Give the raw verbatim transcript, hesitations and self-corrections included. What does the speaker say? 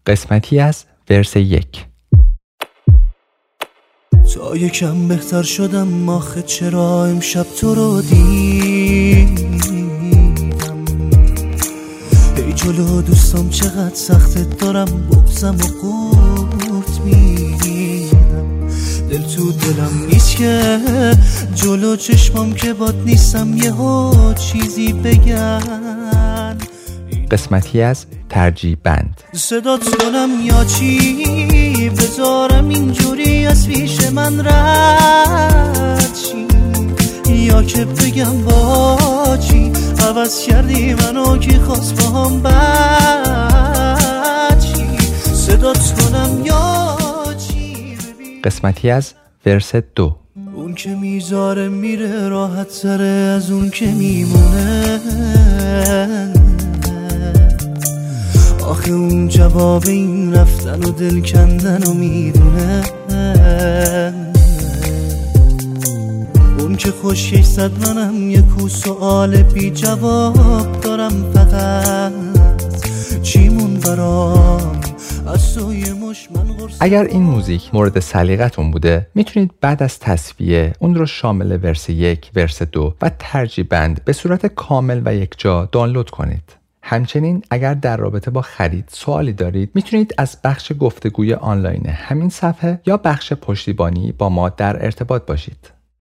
قسمتی از ورس یک. تا یکم بهتر شدم، آخه چرا امشب تو رو دیدم؟ ای جلو دوستم چقدر سخت، دارم بغزم و قورت میدم. دل تو دلم نیست که جلو چشمم که باد نیستم یهو چیزی بگن. قسمتی از ترجیح بند. صدات کنم یا چی، بذارم اینجوری از پیش من رد چی، یا که بگم با چی عوض کردی منو کی خواست با هم بد چی. صدات کنم یا چی. قسمتی از ورس دو. اون که میذاره میره راحت تره از اون که میمونه، آخه اون جواب این رفتن و دل کندن و میدونه. اون که خوشش زد منم یک سؤال بی جواب دارم، فقط چیمون برام از سوی مش من غرص. اگر این موزیک مورد سلیقتون بوده میتونید بعد از تصفیه اون رو شامل ورس یک، ورس دو و ترجیح بند به صورت کامل و یکجا دانلود کنید. همچنین اگر در رابطه با خرید سوالی دارید میتونید از بخش گفتگوی آنلاین همین صفحه یا بخش پشتیبانی با ما در ارتباط باشید.